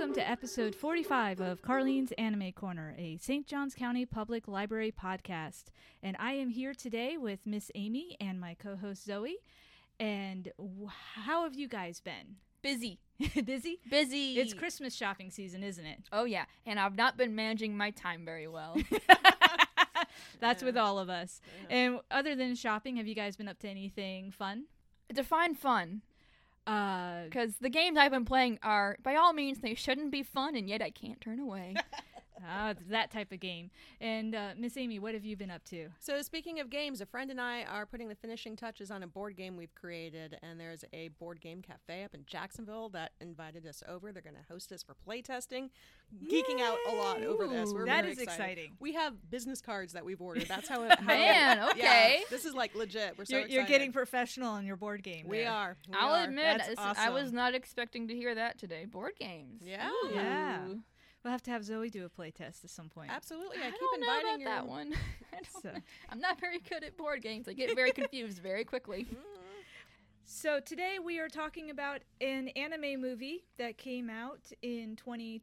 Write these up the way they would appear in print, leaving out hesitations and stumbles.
welcome to episode 45 of Carlene's Anime Corner, a St. Johns County Public Library podcast. And I am here today with Miss Amy and my co-host Zoe. And how have you guys been? Busy. Busy? Busy. It's Christmas shopping season, isn't it? Oh, yeah. And I've not been managing my time very well. That's with all of us. And other than shopping, have you guys been up to anything fun? Define fun. Because the games I've been playing are, by all means, they shouldn't be fun, and yet I can't turn away. That type of game. And Miss Amy, what have you been up to? So speaking of games, a friend and I are putting the finishing touches on a board game we've created, and there's a board game cafe up in Jacksonville that invited us over. They're going to host us for playtesting. Geeking out a lot over this. We're that very is excited. exciting. We have business cards that we've ordered. That's how Man, okay. Yeah, this is like legit. We're so You're excited. getting professional on your board game. We there. are. I'll admit, That's I was awesome. not expecting to hear that today. Board games. Yeah. Ooh. Yeah. We'll have to have Zoe do a play test at some point. Absolutely. I keep don't know inviting about your that one. So. I'm not very good at board games. I get very confused very quickly. So today we are talking about an anime movie that came out in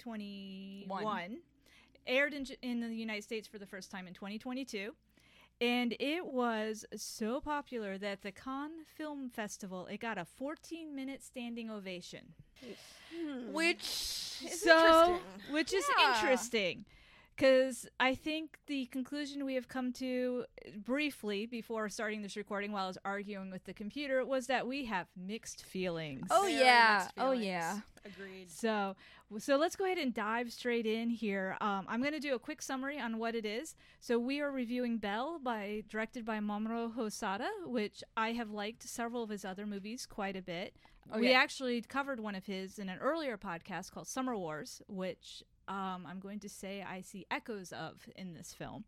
2021, aired in the United States for the first time in 2022, and it was so popular that the Cannes Film Festival, it got a 14-minute standing ovation. Which It's Which is Yeah. interesting. Because I think the conclusion we have come to briefly before starting this recording while I was arguing with the computer was that we have mixed feelings. Oh, Very yeah. mixed Oh, feelings. yeah. Agreed. So let's go ahead and dive straight in here. I'm going to do a quick summary on what it is. So we are reviewing Belle, directed by Mamoru Hosoda, which I have liked several of his other movies quite a bit. Oh, We yeah. actually covered one of his in an earlier podcast called Summer Wars, which I'm going to say I see echoes of in this film.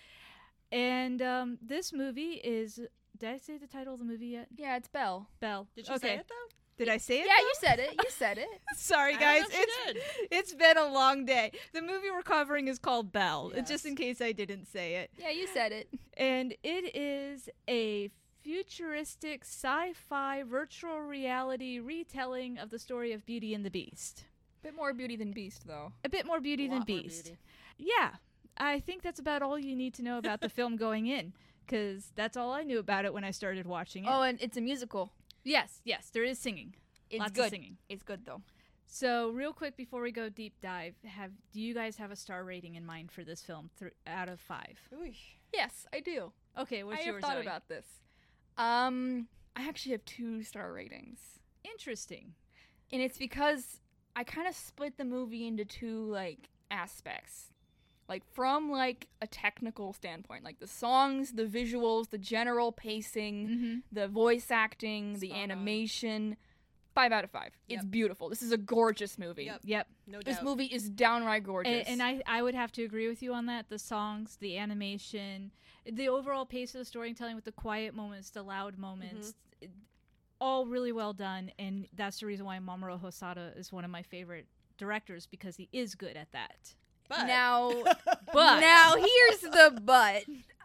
And this movie is... Did I say the title of the movie yet? Yeah, it's Belle. Belle. Did you okay. say it, though? Did I say it? Yeah, you said it. You said it. Sorry, I guys. don't know if you did. It's been a long day. The movie we're covering is called Belle, Yes. just in case I didn't say it. Yeah, you said it. And it is a futuristic sci-fi virtual reality retelling of the story of Beauty and the Beast. Bit more Beauty than Beast, though. A bit more Beauty than Lot more Beast. beauty. Yeah, I think that's about all you need to know about the film going in, because that's all I knew about it when I started watching it. Oh, and it's a musical. yes, there is singing. It's Lots good. of singing. It's good, though. So, real quick before we go deep dive, do you guys have a star rating in mind for this film out of 5? Yes, I do. Okay, what's I have yours, thought Zoe? about this. I actually have 2-star ratings. Interesting. And it's because I kind of split the movie into two, aspects. From, a technical standpoint. The songs, the visuals, the general pacing, Mm-hmm. the voice acting, the Spot on. animation. 5 out of 5. It's Yep. beautiful. This is a gorgeous movie. Yep. No doubt. This movie is downright gorgeous. And I would have to agree with you on that. The songs, the animation, the overall pace of the storytelling with the quiet moments, the loud moments, all really well done. And that's the reason why Mamoru Hosoda is one of my favorite directors, because he is good at that. But Now, But now here's the but.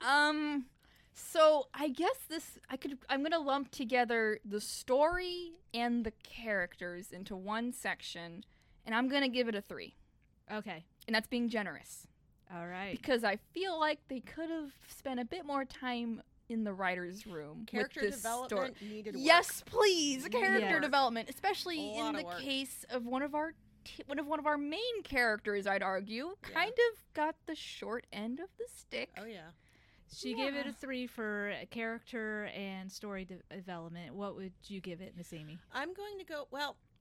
So I guess I'm gonna lump together the story and the characters into one section, and I'm gonna give it a 3. Okay. And that's being generous. All right. Because I feel like they could have spent a bit more time in the writer's room character with this development story. needed work. Yes, please, character Yes. development, especially A in lot the of work. case of one of our main characters. I'd argue Yeah. kind of got the short end of the stick. Oh, yeah. She gave it Yeah. a 3 for character and story development. What would you give it, Miss Amy? I'm going to go,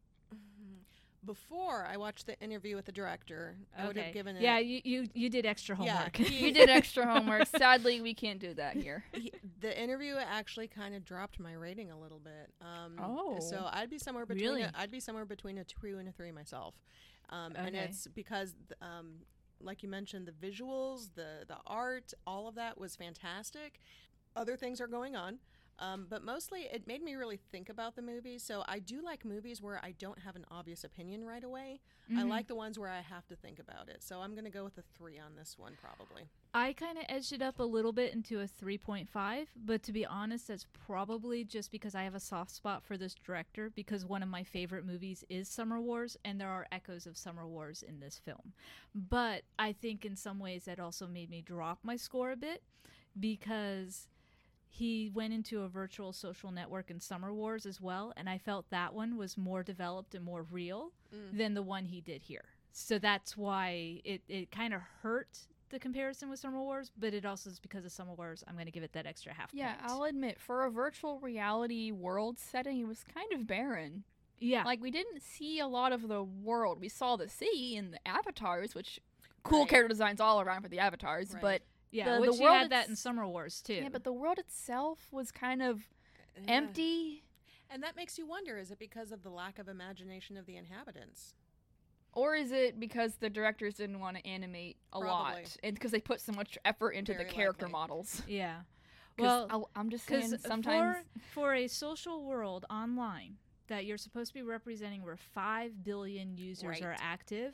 before I watched the interview with the director, I would have given it. Yeah, you did extra homework. Yeah, You did extra homework. Sadly, we can't do that here. The interview actually kind of dropped my rating a little bit. Oh. So I'd be somewhere between Really? I'd be somewhere between a 2 and a 3 myself. And Okay. it's because like you mentioned, the visuals, the art, all of that was fantastic. Other things are going on. But mostly it made me really think about the movie. So I do like movies where I don't have an obvious opinion right away. I like the ones where I have to think about it. So I'm going to go with a 3 on this one, probably. I kind of edged it up a little bit into a 3.5, but to be honest, that's probably just because I have a soft spot for this director, because one of my favorite movies is Summer Wars, and there are echoes of Summer Wars in this film. But I think in some ways that also made me drop my score a bit, because he went into a virtual social network in Summer Wars as well, and I felt that one was more developed and more real than the one he did here. So that's why it kind of hurt the comparison with Summer Wars, but it also is because of Summer Wars. I'm going to give it that extra half point. Yeah, I'll admit, for a virtual reality world setting, it was kind of barren. Yeah. Like, we didn't see a lot of the world. We saw the sea and the avatars, which cool character designs all around for the avatars, but yeah, the which world you had that in Summer Wars too. Yeah, but the world itself was kind of empty. And that makes you wonder, is it because of the lack of imagination of the inhabitants? Or is it because the directors didn't want to animate a lot? And because they put so much effort into the character models. Yeah. Well, I'm just saying sometimes... For a social world online that you're supposed to be representing where 5 billion users are active.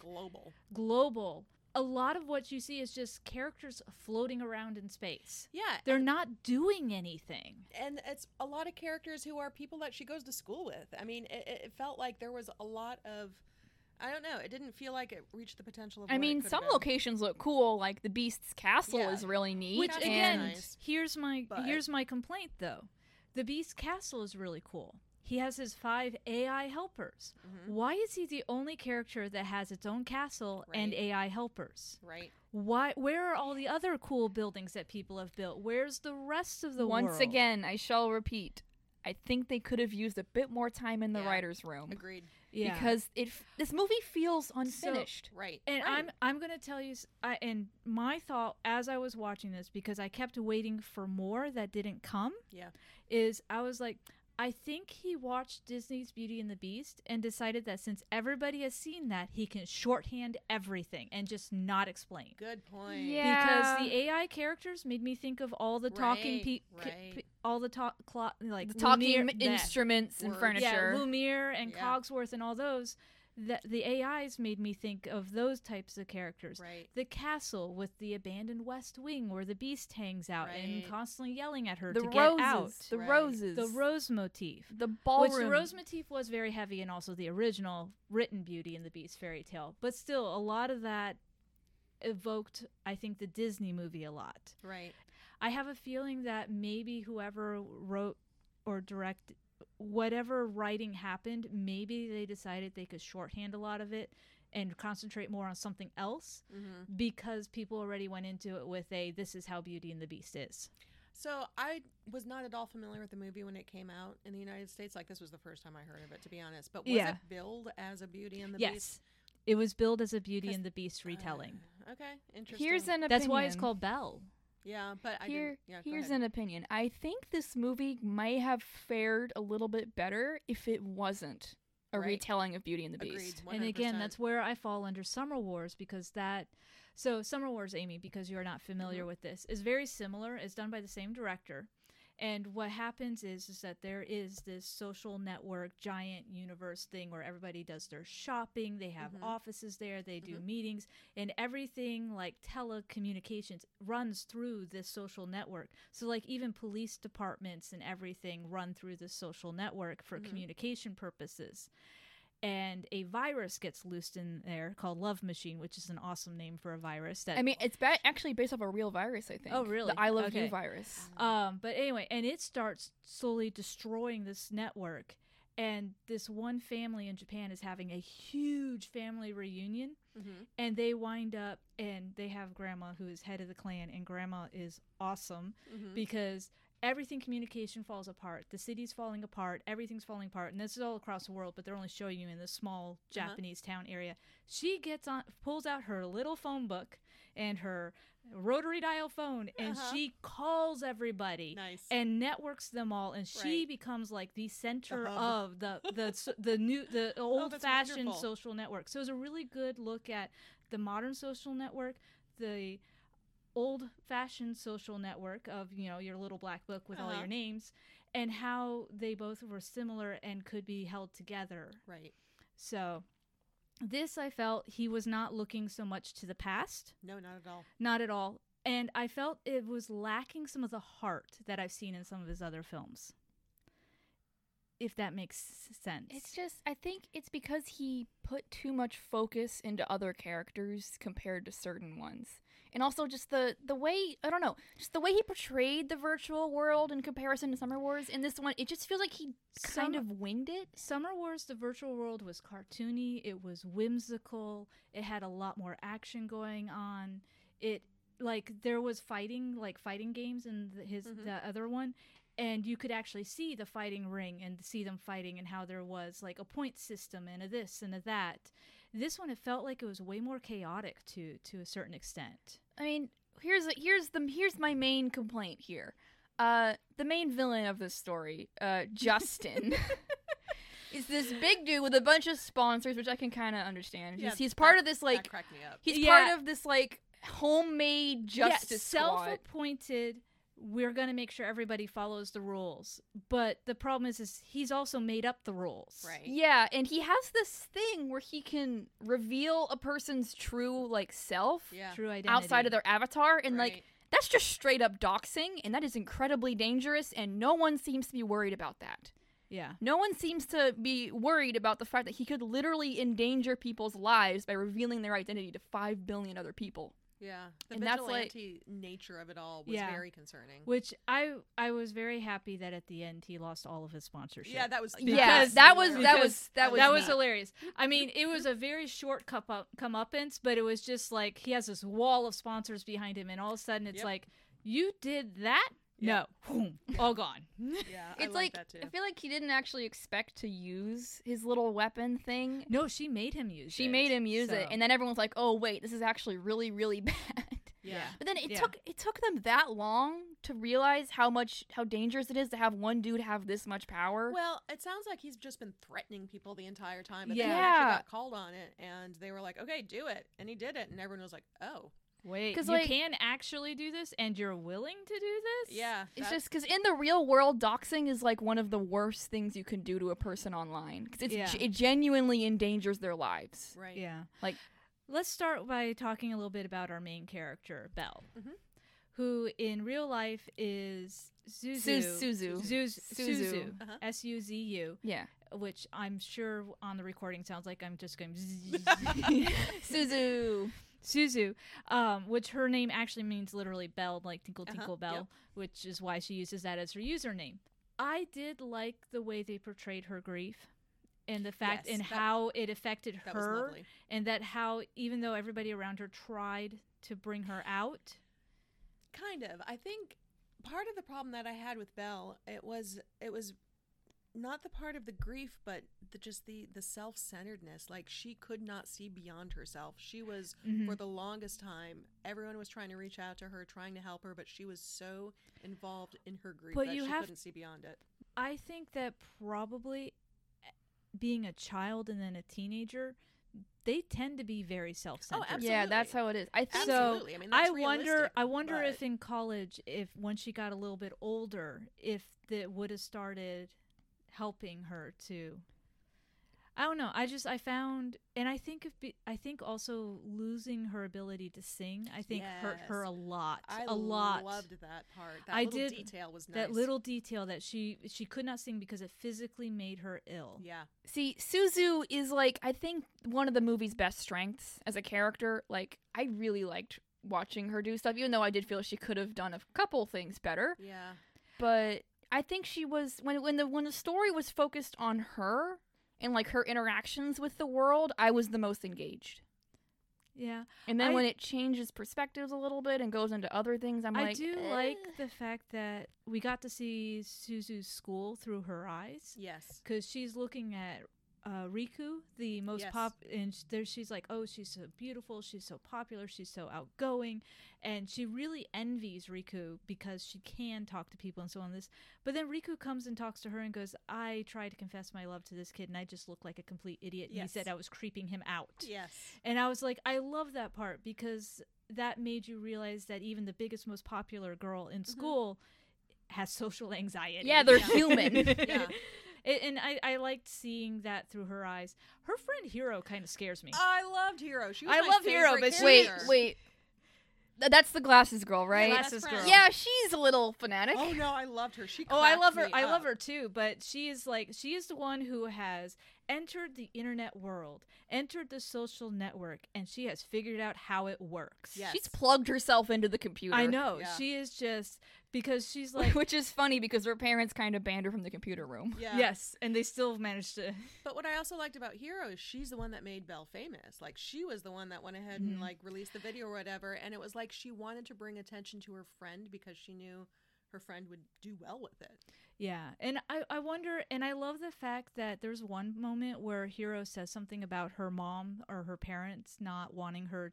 Global. A lot of what you see is just characters floating around in space. Yeah. They're not doing anything. And it's a lot of characters who are people that she goes to school with. I mean, it felt like there was a lot of... I don't know. It didn't feel like it reached the potential of. I mean, some locations look cool. Like the Beast's castle is really neat. Which again, here's my complaint though. The Beast's castle is really cool. He has his 5 AI helpers. Why is he the only character that has its own castle and AI helpers? Right. Where are all the other cool buildings that people have built? Where's the rest of the world? Once again, I shall repeat. I think they could have used a bit more time in the writer's room. Agreed. Yeah. Because this movie feels unfinished. And I'm going to tell you, and my thought as I was watching this, because I kept waiting for more that didn't come, is I was like, I think he watched Disney's Beauty and the Beast and decided that since everybody has seen that, he can shorthand everything and just not explain. Good point. Yeah. Because the AI characters made me think of all the talking all the the talking instruments and furniture. Yeah, Lumiere and Cogsworth and all those. The AIs made me think of those types of characters. Right. The castle with the abandoned West Wing where the Beast hangs out and constantly yelling at her to get out. The roses. The rose motif. The ballroom. Which the rose motif was very heavy in also the original written Beauty and the Beast fairy tale. But still, a lot of that evoked, I think, the Disney movie a lot. Right. I have a feeling that maybe whoever wrote or directed whatever writing happened, maybe they decided they could shorthand a lot of it and concentrate more on something else because people already went into it with this is how Beauty and the Beast is. So I was not at all familiar with the movie when it came out in the United States. Like, this was the first time I heard of it, to be honest. But was it billed as a Beauty and the Beast? Yes. It was billed as a Beauty and the Beast retelling. Okay, interesting. Here's an opinion. That's why it's called Belle. Yeah, but here's an opinion. I think this movie might have fared a little bit better if it wasn't a retelling of Beauty and the Beast. Agreed, 100%. And again, that's where I fall under Summer Wars because So Summer Wars, Amy, because you're not familiar with this, is very similar. It's done by the same director. And what happens is that there is this social network, giant universe thing where everybody does their shopping. They have offices there. They do meetings. And everything like telecommunications runs through this social network. So like even police departments and everything run through this social network for communication purposes. And a virus gets loosed in there called Love Machine, which is an awesome name for a virus. I mean, it's actually based off a real virus, I think. Oh, really? The I Love You virus. But anyway, and it starts slowly destroying this network. And this one family in Japan is having a huge family reunion. And they wind up, and they have Grandma, who is head of the clan. And Grandma is awesome because everything communication falls apart. The city's falling apart. Everything's falling apart. And this is all across the world, but they're only showing you in this small Japanese town area. She pulls out her little phone book and her rotary dial phone, and she calls everybody and networks them all. And she becomes like the center of the old-fashioned social network. So it was a really good look at the modern social network, the old-fashioned social network of, you know, your little black book with all your names, and how they both were similar and could be held together. Right. So this, I felt he was not looking so much to the past. No, not at all. Not at all. And I felt it was lacking some of the heart that I've seen in some of his other films. If that makes sense. It's just, I think it's because he put too much focus into other characters compared to certain ones. And also just the way, I don't know, just the way he portrayed the virtual world in comparison to Summer Wars in this one, it just feels like he kind of winged it. Summer Wars, the virtual world was cartoony, it was whimsical, it had a lot more action going on. It, like, there was fighting games in the other one, and you could actually see the fighting ring and see them fighting and how there was, like, a point system and a this and a that. This one, it felt like it was way more chaotic to a certain extent. I mean, here's my main complaint here. The main villain of this story, Justin, is this big dude with a bunch of sponsors, which I can kind of understand. Yeah, he's part of this, like, that cracked me up. he's part of this, like, homemade justice squad. Self-appointed. We're going to make sure everybody follows the rules. But the problem is he's also made up the rules. Right. Yeah, and he has this thing where he can reveal a person's true, like, self True identity. outside of their avatar. And, Right. like, that's just straight up doxing, and that is incredibly dangerous, and no one seems to be worried about that. Yeah. No one seems to be worried about the fact that he could literally endanger people's lives by revealing their identity to 5 billion other people. Yeah. The And that's, like- vigilante nature of it all was Yeah. very concerning. Which I was very happy that at the end he lost all of his sponsorship. Yeah, that was Yeah, Because- that was that was neat. hilarious. I mean, it was a very short comeuppance, but it was just like he has this wall of sponsors behind him, and all of a sudden it's Yep. like, you did that? Yep. No, boom, all gone. Yeah, I It's like like, that too. I feel like he didn't actually expect to use his little weapon thing. No, she made him use it. She made him use it, so- and then everyone's like, "Oh wait, this is actually really, really bad." Yeah. But then it Yeah. took them that long to realize how dangerous it is to have one dude have this much power. Well, it sounds like he's just been threatening people the entire time, but then Yeah. he actually got called on it, and they were like, "Okay, do it," and he did it, and everyone was like, "Oh, Wait, 'Cause, you like- can actually do this, and you're willing to do this? yeah." It's that's- just because in the real world, doxing is like one of the worst things you can do to a person online because Yeah. it genuinely endangers their lives. right. Yeah. Like- let's start by talking a little bit about our main character, Belle, Mhm. who in real life is Suzu. Suzu, Uh-huh. Suzu, Yeah, which I'm sure on the recording sounds like I'm just going Suzu. Suzu, which her name actually means literally bell, like tinkle tinkle bell, Yep. which is why she uses that as her username. I did like the way they portrayed her grief and the fact Yes, and that- how it affected That was her, lovely. and that how even though everybody around her tried to bring her out. Kind of. I think part of the problem that I had with Belle, it was not the part of the grief, but just the self-centeredness. Like, she could not see beyond herself. She was, Mhm. for the longest time, everyone was trying to reach out to her, trying to help her, but she was so involved in her grief But that you she have- couldn't see beyond it. I think that probably being a child and then a teenager, they tend to be very self-centered. absolutely. Yeah, that's how it is. I think Absolutely. I mean, that's I realistic, wonder but- if in college, if when she got a little bit older, if that would have started helping her to. I don't know. I found, and I think I think also losing her ability to sing, I think hurt her a lot. I a lot. loved that part. That I little did- detail was nice. That little detail that she could not sing because it physically made her ill. Yeah. See, Suzu is like, I think one of the movie's best strengths as a character. Like, I really liked watching her do stuff, even though I did feel she could have done a couple things better. Yeah. But I think she was when the story was focused on her and like her interactions with the world, I was the most engaged. Yeah. And then I- when it changes perspectives a little bit and goes into other things, I'm I like, do like the fact that we got to see Suzu's school through her eyes. Yes. Because she's looking at Riku, the most Yes. and there she's like, oh, she's so beautiful, she's so popular, she's so outgoing, and she really envies Riku because she can talk to people and so on. This, but then Riku comes and talks to her and goes, I tried to confess my love to this kid, and I just look like a complete idiot. And he Yes. said I was creeping him out. Yes. And I was like, I love that part because that made you realize that even the biggest, most popular girl in school has social anxiety. Yeah, they're human. Yeah. And I liked seeing that through her eyes. Her friend Hero kind of scares me. I loved Hero. She was I my love Hero, favorite but character. Wait. That's the glasses girl, right? Yeah, Glasses girl. Yeah, she's a little fanatic. Oh no, I loved her. She. Oh, I love her. cracked me I love up. her too. But she is the one who has entered the internet world, entered the social network, and she has figured out how it works. Yes. She's plugged herself into the computer. I know. Yeah. She is just because she's like Which is funny because her parents kind of banned her from the computer room. Yeah. yes, and they still managed to. But what I also liked about Hero is she's the one that made Belle famous. Like she was the one that went ahead and like released the video or whatever, and it was like she wanted to bring attention to her friend because she knew her friend would do well with it. Yeah, and I wonder, and I love the fact that there's one moment where Hero says something about her mom or her parents not wanting her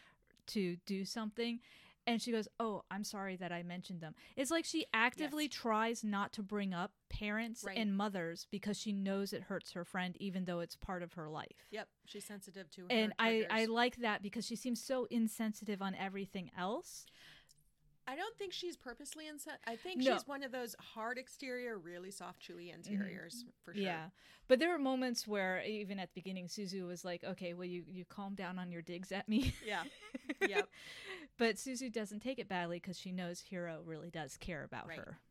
to do something, and she goes, "Oh, I'm sorry that I mentioned them." It's like she actively tries not to bring up parents Right. and mothers because she knows it hurts her friend, even though it's part of her life. Yep, she's sensitive to her And I triggers. like that because she seems so insensitive on everything else. I don't think she's purposely insensitive. I think No. she's one of those hard exterior, really soft, chewy interiors for sure. Yeah, but there were moments where even at the beginning, Suzu was like, "Okay, well, you calm down on your digs at me." Yeah. Yep. But Suzu doesn't take it badly because she knows Hiro really does care about Right. her.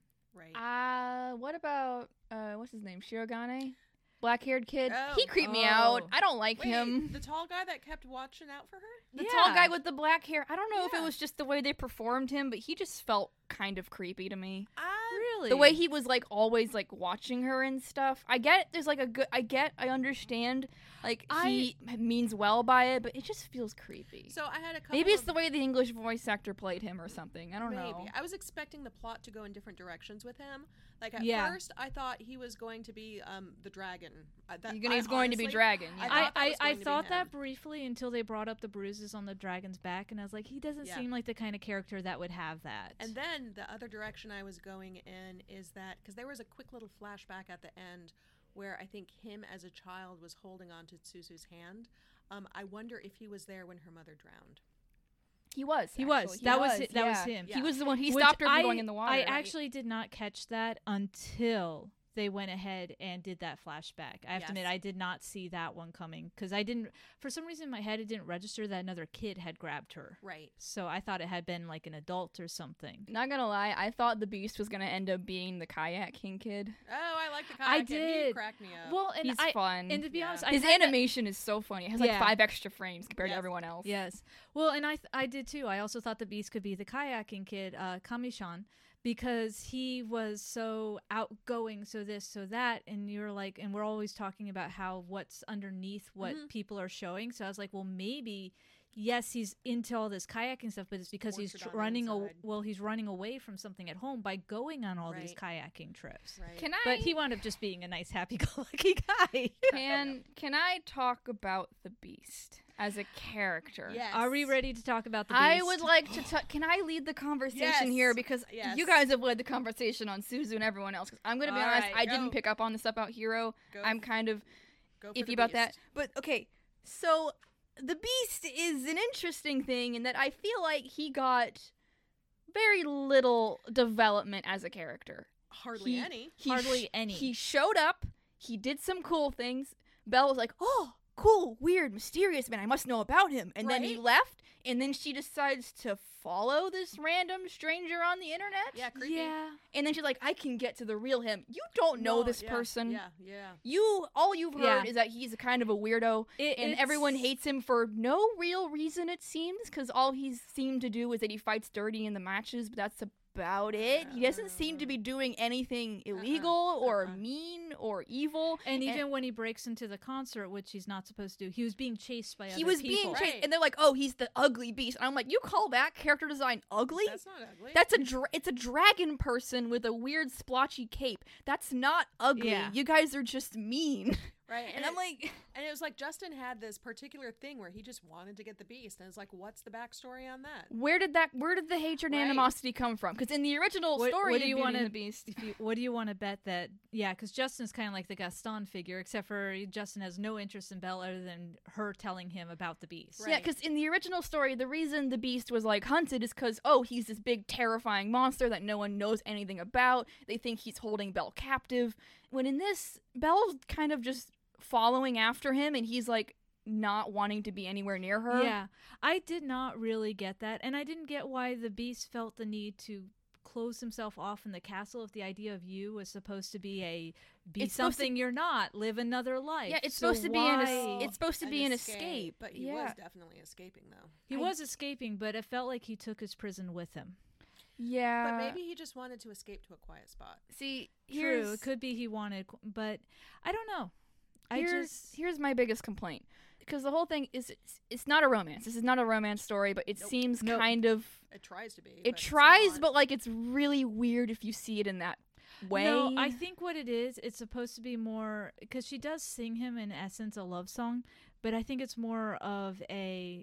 Right. What about what's his name? Shirogane? Black-haired kid. Oh. He creeped me out. Oh. I don't like Wait, him. the tall guy that kept watching out for her? The tall Yeah. guy with the black hair. I don't know if it Yeah. was just the way they performed him, but he just felt kind of creepy to me. Really? The way he was like always like watching her and stuff. I get there's like I understand like he means well by it, but it just feels creepy. So I had a couple Maybe it's of- the way the English voice actor played him or something. I don't Maybe. know. I was expecting the plot to go in different directions with him. Like at Yeah. first, I thought he was going to be the dragon. He's going to be dragon. I Yeah. thought that was I going to be thought that him. briefly until they brought up the bruises on the dragon's back, and I was like, he doesn't Yeah. seem like the kind of character that would have that. And then the other direction I was going in is that because there was a quick little flashback at the end where I think him as a child was holding on to Suzu's hand. I wonder if he was there when her mother drowned. He was. He was. actually. That was yeah. it. That was him. He was the one. He Which stopped her from going in the water. I right? actually did not catch that until they went ahead and did that flashback. I have to admit, Yes. I did not see that one coming because I didn't. For some reason, in my head, it didn't register that another kid had grabbed her. Right. So I thought it had been like an adult or something. Not gonna lie, I thought the Beast was gonna end up being the Kayak King kid. Oh, I like the I kayak kid. He did. cracked me up. Well, and He's I fun. and to be Yeah. honest, I His had that- animation is so funny. It has like Yeah. 5 extra frames compared Yes. to everyone else. Yes. Well, and I did too. I also thought the Beast could be the kayaking kid, Kamishan, because he was so outgoing, so this, so that, and you're like, and we're always talking about how what's underneath what people are showing. So I was like, well, maybe, yes, he's into all this kayaking stuff, but it's because he's Orchard on the running. inside. He's running away from something at home by going on all these kayaking trips. Right. Can I? But he wound up just being a nice, happy-go-lucky guy. can I talk about the Beast as a character? Yes. Are we ready to talk about the Beast? I would like to. Can I lead the conversation Yes. here because Yes. you guys have led the conversation on Suzu and everyone else? Because I'm gonna be All honest, right, I go. didn't pick up on the stuff about Hero. Go I'm kind of Go for iffy the about that. Beast. But okay, so the Beast is an interesting thing in that I feel like he got very little development as a character. Hardly He- any. Hardly any. He showed up. He did some cool things. Belle was like, "Oh, cool, weird, mysterious man. I must know about him." And then he Right. left. And then she decides to follow this random stranger on the internet. Yeah, creepy. Yeah. And then she's like, "I can get to the real him." You don't know No, this yeah, person. Yeah. All you've heard Yeah. is that he's a kind of a weirdo, and everyone hates him for no real reason, it seems, because all he's seemed to do is that he fights dirty in the matches, but that's about it. He doesn't seem to be doing anything illegal or mean or evil. And even when he breaks into the concert, which he's not supposed to do, he was being chased by other he was people. being chased, Right. and they're like, "Oh, he's the ugly beast." And I'm like, "You call that character design ugly? That's not ugly. That's it's a dragon person with a weird splotchy cape. That's not ugly. Yeah. You guys are just mean." Right. And I'm like, and it was like Justin had this particular thing where he just wanted to get the beast, and it's like, what's the backstory on that? where did the hatred and Right. animosity come from? Because in the original story, what do you Beauty want and the Beast, what do you want to bet that? Yeah, because Justin's kind of like the Gaston figure, except for Justin has no interest in Belle other than her telling him about the beast. Right. yeah, because in the original story, the reason the Beast was like hunted is because he's this big terrifying monster that no one knows anything about. They think he's holding Belle captive. When in this, Belle's kind of just following after him, and he's like not wanting to be anywhere near her. Yeah, I did not really get that, and I didn't get why the beast felt the need to close himself off in the castle if the idea of you was supposed to be It's supposed something you're not, live another life. Yeah, it's So supposed to be why- it's supposed to be an escape. But he was definitely escaping, though. He was escaping, but it felt like he took his prison with him. Yeah. But maybe he just wanted to escape to a quiet spot. See, True, it could be he wanted, but I don't know. Here's my biggest complaint, because the whole thing is it's not a romance. This is not a romance story, but it seems kind of. It tries to be. It tries, but like it's really weird if you see it in that way. No, I think what it is, it's supposed to be more, because she does sing him in essence a love song, but I think it's more of a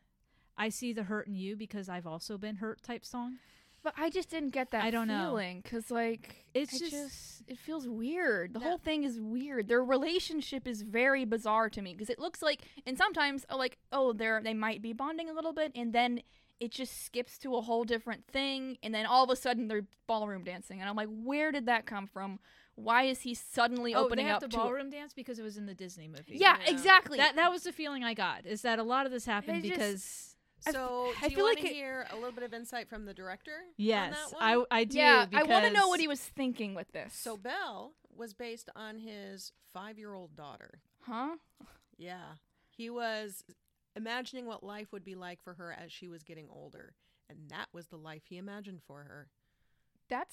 I see the hurt in you because I've also been hurt type song. But I just didn't get that I don't know. feeling, because like It's it just- it feels weird. The No. whole thing is weird. Their relationship is very bizarre to me, because it looks like, and sometimes they might be bonding a little bit, and then it just skips to a whole different thing, and then all of a sudden they're ballroom dancing, and I'm like, where did that come from? Why is he suddenly opening they have up to to ballroom dance because it was in the Disney movie. Yeah, Yeah. exactly. That was the feeling I got, is that a lot of this happened It just- because So, I do you feel want like to it- hear a little bit of insight from the director? yes, on that one? I do. yeah, I want to know because- what he was thinking with this. So Belle was based on his 5-year-old daughter. Huh? Yeah. He was imagining what life would be like for her as she was getting older. And that was the life he imagined for her. That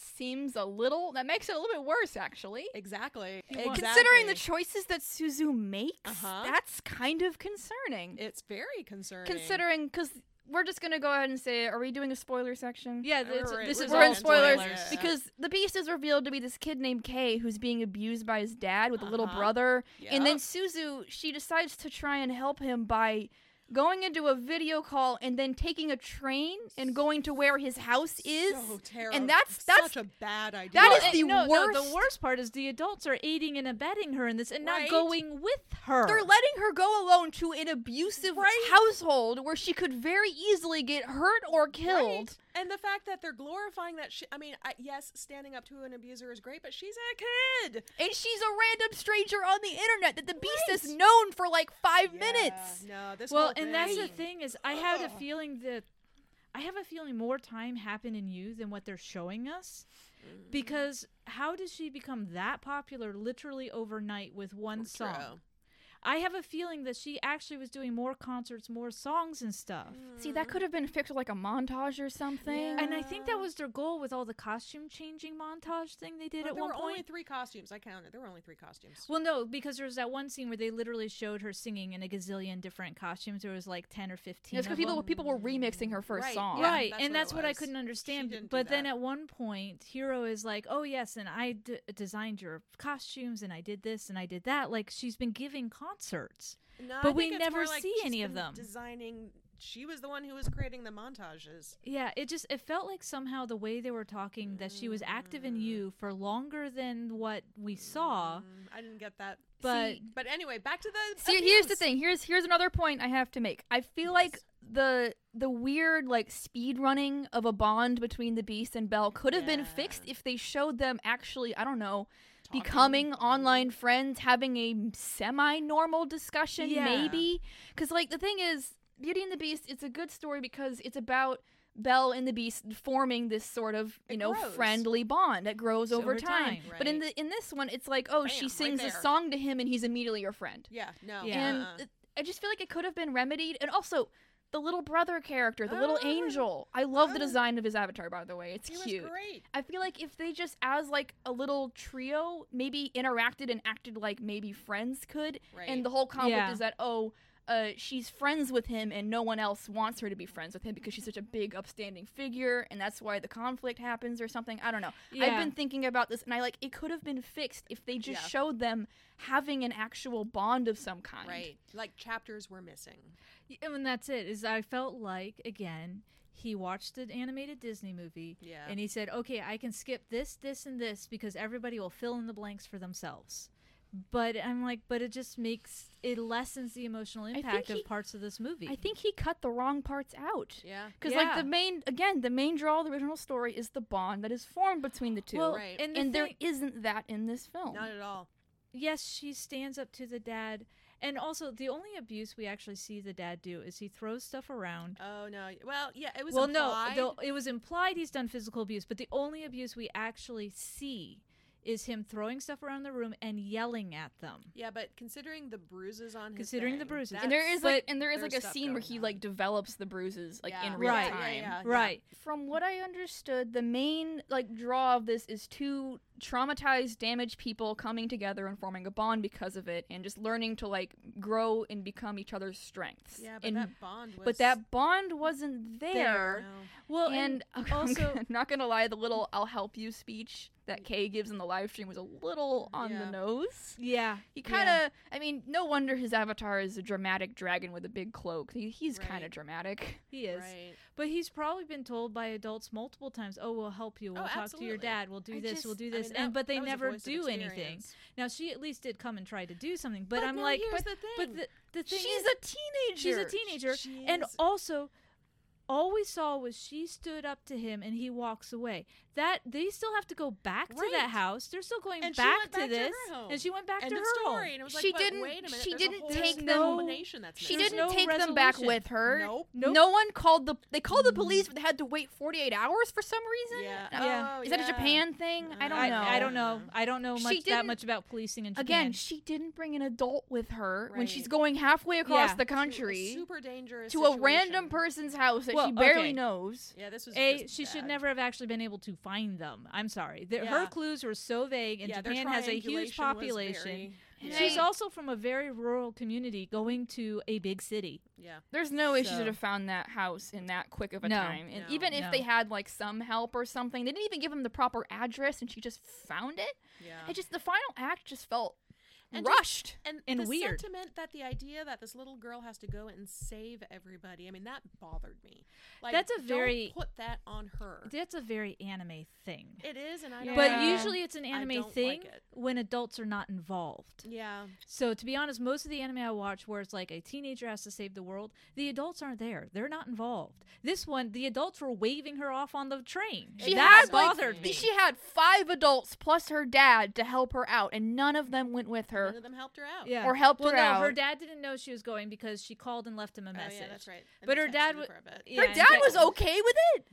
makes it a little bit worse, actually. Exactly. Considering the choices that Suzu makes, Uh-huh. that's kind of concerning. It's very concerning. Considering, because we're just going to go ahead and say, are we doing a spoiler section? Yeah, We're this is We're in all spoilers, spoilers. because the Beast is revealed to be this kid named Kay who's being abused by his dad with a little Uh-huh. brother. And then Yep. Suzu, she decides to try and help him by going into a video call and then taking a train and going to where his house is. So terrible. And that's such a bad idea. that is Well, the no, worst. the worst part is the adults are aiding and abetting her in this and Right. not going with her. They're letting her go alone to an abusive Right. household where she could very easily get hurt or killed. Right? And the fact that they're glorifying that shit. I mean, yes, standing up to an abuser is great, but she's a kid. And she's a random stranger on the internet that the Beast Right. has known for like 5 minutes. No, this Well, whole and that's the thing. thing is, I have a feeling more time happened in you than what they're showing us, because how did she become that popular literally overnight with one song? True. I have a feeling that she actually was doing more concerts, more songs and stuff. See, that could have been fixed with like a montage or something. Yeah. And I think that was their goal with all the costume changing montage thing they did But at there one were point. only 3 costumes. I counted. There were only 3 costumes. Well, no, because there was that one scene where they literally showed her singing in a gazillion different costumes. There was like 10 or 15 It's of because them. people were remixing her first Right, song. yeah. Right, that's and what that's it what I was. couldn't She understand. didn't do But then that. at one point, Hero is like, "Oh yes, and I designed your costumes, and I did this, and I did that." Like she's been giving concerts. No, But I we think it's never more like see she's any of been them. Designing. She was the one who was creating the montages. Yeah, it felt like somehow the way they were talking that she was active in you for longer than what we saw. I didn't get that. But But anyway, back to the. See, here's the abuse. thing. Here's another point I have to make. I feel like the weird like speed running of a bond between the Beast and Belle could have been Yeah. fixed if they showed them actually, I don't know, Talking. becoming online friends, having a semi-normal discussion, Yeah. maybe. Because like the thing is, Beauty and the Beast, it's a good story because it's about Belle and the Beast forming this sort of, It grows. friendly bond that grows over over time. time, But in right. this one, it's like, oh, Bam, she right sings a there. song to him and he's immediately your friend. Yeah. No. Yeah. And I just feel like it could have been remedied. And also, the little brother character, the little Ah. angel. I love the Ah. design of his avatar, by the way. It's he cute. was great. I feel like if they just, as like a little trio, maybe interacted and acted like maybe friends could, Right. and the whole conflict Yeah. is that, oh, she's friends with him and no one else wants her to be friends with him because she's such a big upstanding figure, and that's why the conflict happens or something. I don't know. Yeah. I've been thinking about this, and it could have been fixed if they just showed them having an actual bond of some kind. Right. Like chapters were missing. And that's it. Is I felt like, again, he watched the animated Disney movie, and he said, okay, I can skip this, this, and this because everybody will fill in the blanks for themselves. But I'm like, but it just it lessens the emotional impact of parts of this movie. I think he cut the wrong parts out. Yeah. Because, like, the main draw of the original story is the bond that is formed between the two. Well, right. And there isn't that in this film. Not at all. Yes, she stands up to the dad. And also, the only abuse we actually see the dad do is he throws stuff around. Oh, no. Well, yeah, it was implied. implied. It was implied he's done physical abuse, but the only abuse we actually see is him throwing stuff around the room and yelling at them. Yeah, but considering the bruises on his Considering the bruises. And there is like there's a stuff scene where going he on. like develops the bruises like in Yeah. real Right. time. Yeah. Right. From what I understood, the main like draw of this is two traumatized, damaged people coming together and forming a bond because of it, and just learning to like grow and become each other's strengths. Yeah, but And- that bond was... but that bond wasn't there. No. Well, And also, I'm not gonna lie, the little "I'll help you" speech that Kay gives in the live stream was a little on the Yeah. nose. yeah, He kind of, I mean, no wonder his avatar is a dramatic dragon with a big cloak. He's kind Right. of dramatic. he is. Right. But he's probably been told by adults multiple times, "Oh, we'll help you. We'll talk to your absolutely. dad. We'll do I this. just- We'll do I this." mean, but they that was a never voice of do anything. experience. Now she at least did come and try to do something, but I'm no, like, here's but the thing. but the thing She's is, a teenager. she's a teenager, She and is. also, all we saw was she stood up to him and he walks away. That they still have to go back to Right. that house. They're still going And she back went to back to this, her home. and she went back End to of her story. home. And it was like, She but didn't- wait a minute, she there's a didn't whole take them- culmination that's She missing. didn't no take them back resolution. with her. Nope. Nope. No one called they called the police, but they had to wait 48 hours for some reason. Yeah. Yeah. Oh, Is that a yeah. Japan thing? I don't know. I don't know. I don't know She much that didn't- much about policing in Japan. Again, she didn't bring an adult with her when Right. she's going halfway across Yeah. the To a country super dangerous to a situation. random person's house that Well, she barely okay. knows. Yeah, this was just She should bad. never have actually been able to find them. I'm sorry. Her Yeah. clues were so vague, and Yeah, their Japan has a huge triangulation was population. very- And yeah. She's also from a very rural community going to a big city. Yeah. There's no way she So- should have found that house in that quick of a No. time. And No. even if No. they had like some help or something, they didn't even give them the proper address, and she just found it. Yeah. The final act just felt And just- rushed. And and the weird. sentiment that the idea that this little girl has to go and save everybody, I mean, that bothered me. Like, That's a don't very- put that on her. That's a very anime thing. It is, and I Yeah. don't. But Yeah. usually it's an anime don't like thing it. when adults are not involved. Yeah. So to be honest, most of the anime I watch where it's like a teenager has to save the world, the adults aren't there. They're not involved. This one, the adults were waving her off on the train. She that had like, bothered me. she had 5 adults plus her dad to help her out, and none of them went with None her of them helped her out. Yeah. or helped Well, her no, out. her dad didn't know she was going because she called and left him a Oh, message. yeah, that's right. And But her texted dad her wa- for a bit. Yeah, Her and dad that- was okay with it.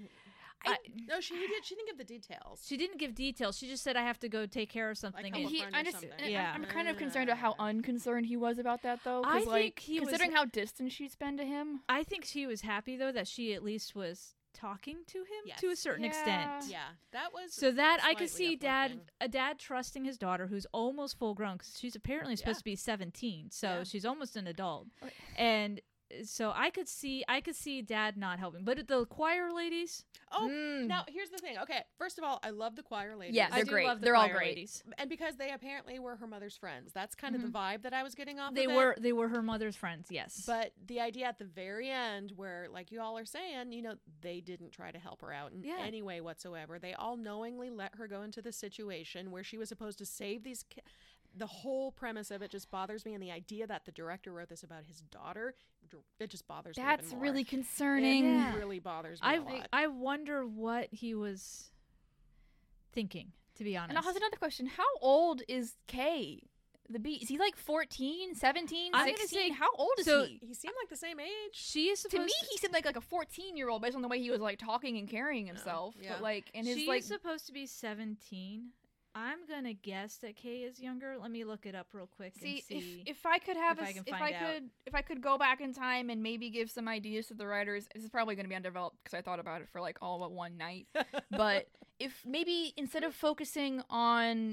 No, she didn't give the details. She didn't give details. She just said, "I have to go take care of something." help and a friend or something. Yeah. I'm kind of concerned about how unconcerned he was about that, though. I 'Cause, like, think he was- considering how distant she's been to him. I think she was happy though that she at least was talking to him Yes. to a certain Yeah. extent. Yeah, that was. So that I could slightly see uplifting. a dad trusting his daughter who's almost full grown because she's apparently supposed Yeah. to be 17, so Yeah. she's almost an adult. Right. And so I could see dad not helping, but the choir ladies, Oh, Mm. now here's the thing. Okay, first of all, I love the choir ladies. Yeah, I they're do great. love the They're all choir great. ladies. And because they apparently were her mother's friends. That's kind of the vibe that I was getting off They of were it. they were her mother's friends, yes. But the idea at the very end where, like you all are saying, they didn't try to help her out in Yeah. any way whatsoever. They all knowingly let her go into this situation where she was supposed to save these the whole premise of it just bothers me, and the idea that the director wrote this about his daughter, it just bothers me That's even more. really concerning. Yeah. It really bothers me a lot. I wonder what he was thinking, to be honest. And also another question: how old is Kay? The beat, is he like 14, 17, I'm gonna 16? say- How old is so- he? He seemed like the same age. She is To supposed me, he seemed like a 14-year-old based on the way he was like talking and carrying himself. yeah. But like, and his She's like, supposed to be 17. I'm gonna guess that Kay is younger. Let me look it up real quick see, and see. if I could have if I can if find I out. could if I could go back in time and maybe give some ideas to the writers, this is probably going to be undeveloped because I thought about it for like all but one night. But if maybe instead of focusing on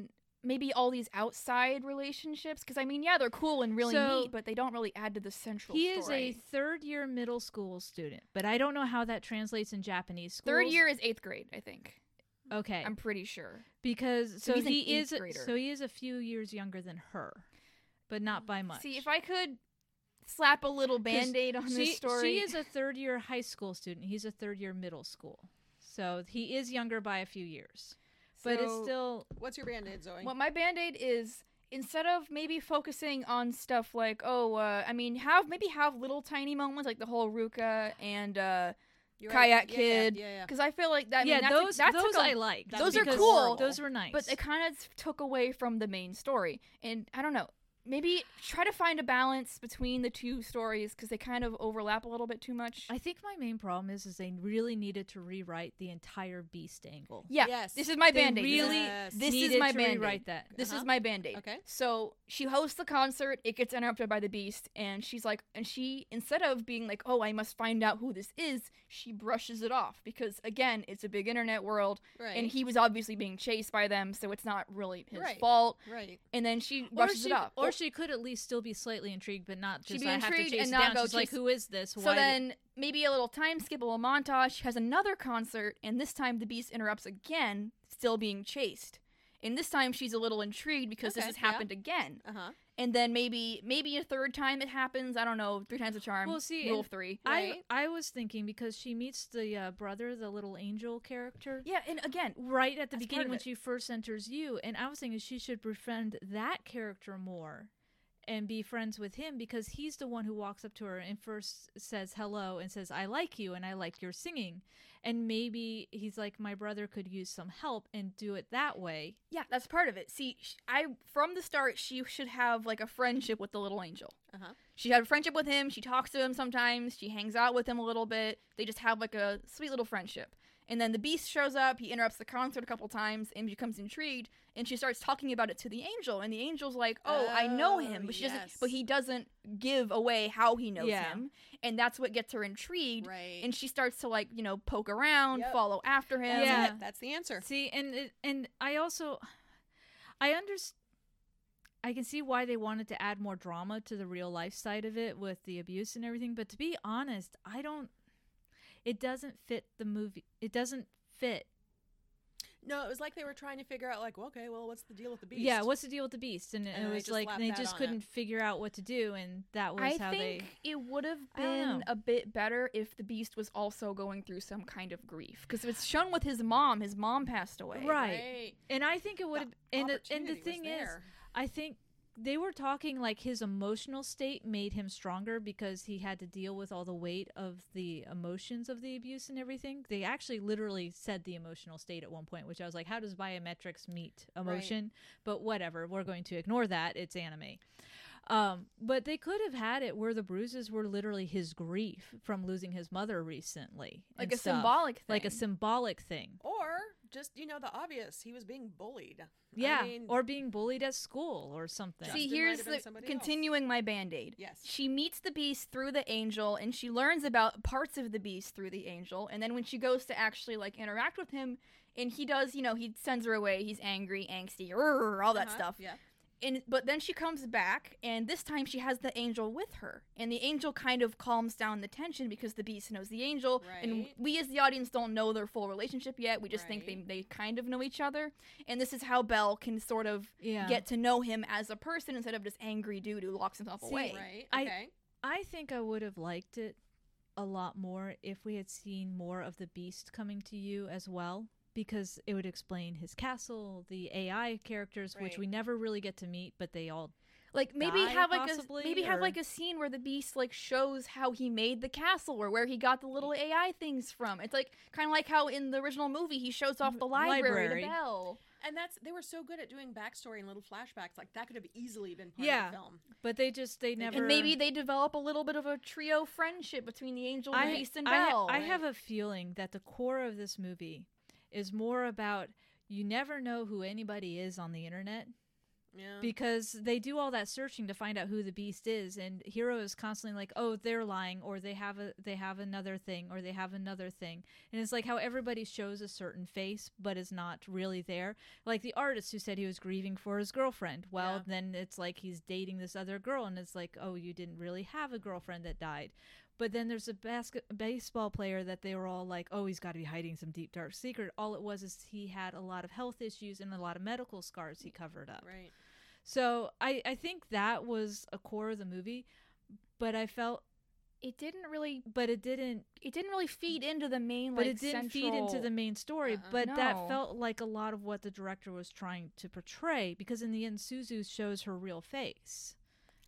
maybe all these outside relationships, because I mean, yeah, they're cool and really neat, but they don't really add to the central He story. is a third-year middle school student, but I don't know how that translates in Japanese schools. Third year is 8th grade, I think. Okay. I'm pretty sure. Because So he's an he is 8th grader. so he is a few years younger than her, but not by much. See, if I could slap a little Band-Aid on this story. She is a third-year high school student. He's a third-year middle school. So he is younger by a few years. But it's still... What's your Band-Aid, Zoe? What my Band-Aid is, instead of maybe focusing on stuff like, have little tiny moments like the whole Ruka and Kayak Kid. Because I feel like that. those I like. Those are cool. Those were nice. But it kind of took away from the main story. And I don't know. Maybe try to find a balance between the two stories because they kind of overlap a little bit too much. I think my main problem is they really needed to rewrite the entire Beast angle. Yeah, Yes. this is my Band-Aid. This is my Band-Aid. Rewrite that. This is my Band-Aid. Okay. So she hosts the concert. It gets interrupted by the Beast, and she's like, instead of being like, oh, I must find out who this is, she brushes it off because again, it's a big internet world, and he was obviously being chased by them, so it's not really his fault. Right. And then she brushes it off. Or she could at least still be slightly intrigued, but not just be I have to intrigued chase and it not down. go She's like, chase- who is this? So then maybe a little time skip, a little montage. She has another concert, and this time the Beast interrupts again, still being chased. And this time she's a little intrigued because this has happened again. And then maybe a third time it happens. I don't know. 3 times a charm. Well, see, rule of 3. Right? I was thinking because she meets the brother, the little angel character. Yeah, and again, right at the that's beginning part of when it. she first enters you, and I was thinking she should befriend that character more and be friends with him because he's the one who walks up to her and first says hello and says, I like you and I like your singing. And maybe he's like, my brother could use some help and do it that way. Yeah, that's part of it. See, from the start, she should have like a friendship with the little angel. She had a friendship with him. She talks to him sometimes. She hangs out with him a little bit. They just have like a sweet little friendship. And then the Beast shows up. He interrupts the concert a couple times and becomes intrigued. And she starts talking about it to the angel. And the angel's like, oh, I know him. But she doesn't. But he doesn't give away how he knows him. And that's what gets her intrigued. Right. And she starts to like, poke around, follow after him. Yeah. That's the answer. See, and I also, I can see why they wanted to add more drama to the real life side of it with the abuse and everything. But to be honest, it doesn't fit the movie. It doesn't fit. No, it was like they were trying to figure out, like, well, okay, well, what's the deal with the Beast? Yeah, what's the deal with the Beast? And it they was just like slapped they that just on couldn't it. figure out what to do, and that was how I they. think it would have I don't been know. a bit better if the Beast was also going through some kind of grief. Because it's shown with his mom. His mom passed away. Right. And I think it would have. And the opportunity was thing is, there. I think they were talking like his emotional state made him stronger because he had to deal with all the weight of the emotions of the abuse and everything. They actually literally said the emotional state at one point, which I was like, how does biometrics meet emotion? But whatever, we're going to ignore that. It's anime. But they could have had it where the bruises were literally his grief from losing his mother recently. Like and a stuff. symbolic thing. Like a symbolic thing. Or just, the obvious. He was being bullied. Yeah, I mean, or being bullied at school or something. See, Justin here's might have been the somebody continuing my Band-Aid. Yes. She meets the Beast through the angel, and she learns about parts of the Beast through the angel. And then when she goes to actually like interact with him, and he does, he sends her away. He's angry, angsty, all that stuff. Yeah. But then she comes back, and this time she has the angel with her. And the angel kind of calms down the tension because the Beast knows the angel. And Right. we as the audience don't know their full relationship yet. We just think Right. they kind of know each other. And this is how Belle can sort of get to know him as a person instead of this angry dude who locks himself away. Right. Okay. I think I would have liked it a lot more if we had seen more of the Beast coming to you as well, because it would explain his castle, the AI characters, which Right. we never really get to meet, but they all Like maybe die, have possibly, have or- like a scene where the Beast like shows how he made the castle or where he got the little AI things from. It's like kind of like how in the original movie he shows off the library to Belle. And they were so good at doing backstory and little flashbacks. Like, that could have easily been part Yeah. of the film. but they never. And maybe they develop a little bit of a trio friendship between the angel, the Beast, and Belle. I have a feeling that the core of this movie is more about you never know who anybody is on the internet. Yeah. Because they do all that searching to find out who the Beast is, and Hiro is constantly like, "Oh, they're lying," or they have another thing, or they have another thing, and it's like how everybody shows a certain face but is not really there. Like the artist who said he was grieving for his girlfriend. Well, then it's like he's dating this other girl, and it's like, "Oh, you didn't really have a girlfriend that died." But then there's a baseball player that they were all like, "Oh, he's got to be hiding some deep dark secret." All it was is he had a lot of health issues and a lot of medical scars he covered up. Right. So I think that was a core of the movie, but I felt it didn't really feed into the main, but it didn't feed into the main story. But No. that felt like a lot of what the director was trying to portray, because in the end, Suzu shows her real face.